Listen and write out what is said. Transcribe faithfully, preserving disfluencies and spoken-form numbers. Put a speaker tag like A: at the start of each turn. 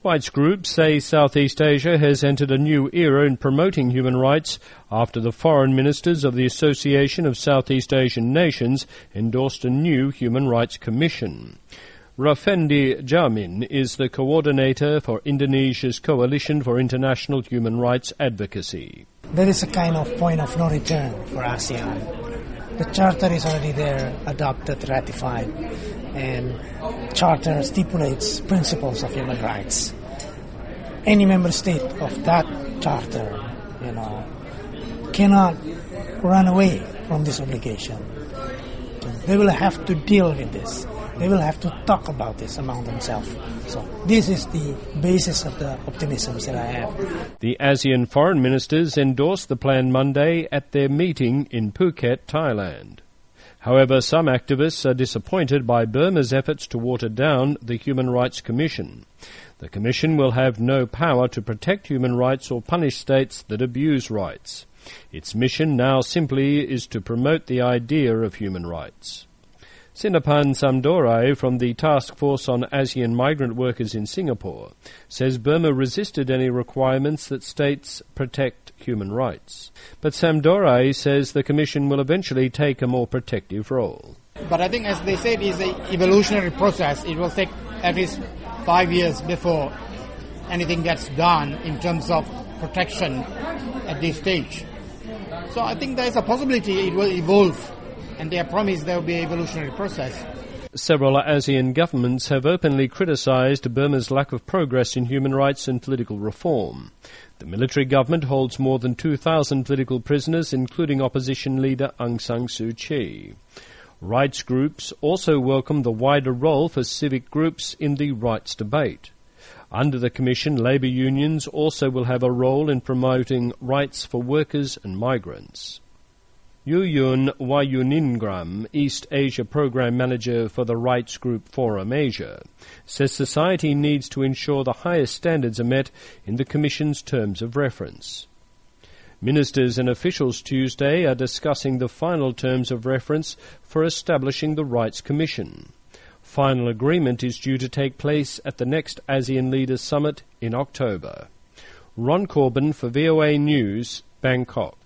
A: Rights groups say Southeast Asia has entered a new era in promoting human rights after the foreign ministers of the Association of Southeast Asian Nations endorsed a new Human Rights Commission. Rafendi Jamin is the coordinator for Indonesia's Coalition for International Human Rights Advocacy.
B: There is a kind of point of no return for ASEAN. The Charter is already there, adopted, ratified, and Charter stipulates principles of human rights. Any member state of that Charter, you know, cannot run away from this obligation. They will have to deal with this. They will have to talk about this among themselves. So this is the basis of the optimism that I have.
A: The ASEAN foreign ministers endorsed the plan Monday at their meeting in Phuket, Thailand. However, some activists are disappointed by Burma's efforts to water down the Human Rights Commission. The Commission will have no power to protect human rights or punish states that abuse rights. Its mission now simply is to promote the idea of human rights. Sinapan Samdorai from the Task Force on ASEAN Migrant Workers in Singapore says Burma resisted any requirements that states protect human rights. But Samdorai says the Commission will eventually take a more protective role.
C: But I think, as they said, it's an evolutionary process. It will take at least five years before anything gets done in terms of protection at this stage. So I think there is a possibility it will evolve. And they have promised there will be an evolutionary process.
A: Several ASEAN governments have openly criticized Burma's lack of progress in human rights and political reform. The military government holds more than two thousand political prisoners, including opposition leader Aung San Suu Kyi. Rights groups also welcome the wider role for civic groups in the rights debate. Under the Commission, labour unions also will have a role in promoting rights for workers and migrants. Yuyun Wayuningram, East Asia Program Manager for the rights group Forum Asia, says society needs to ensure the highest standards are met in the Commission's terms of reference. Ministers and officials Tuesday are discussing the final terms of reference for establishing the Rights Commission. Final agreement is due to take place at the next ASEAN Leaders Summit in October. Ron Corbin for V O A News, Bangkok.